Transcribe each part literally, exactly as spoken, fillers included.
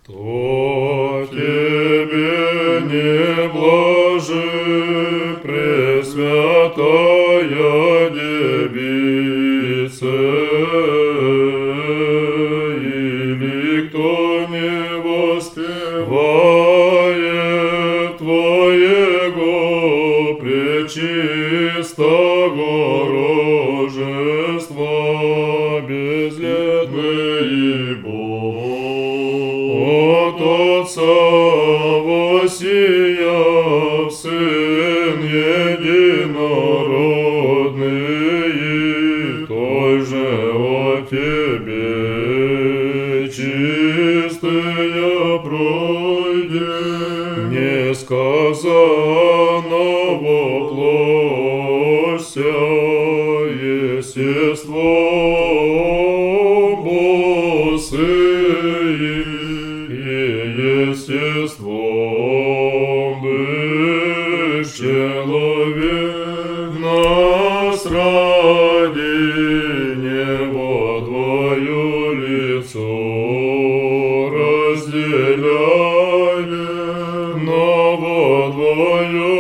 То тебе не блажи, Пресвятая Девице, или кто не воспевает Твоего пречистого рожества, безлетный Бог, от Отца воссияв, Сын единородный, той же о Тебе чистая пройде, несказанного плося, естеством Божиим и естеством быв человек нас ради него Твое лицо разделяли, но во Твое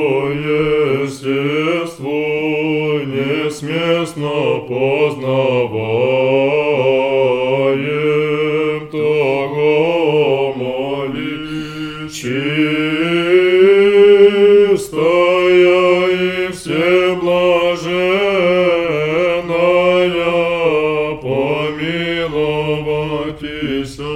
естество несместно познаваем, того моли чистая и всеблаженная, помиловатися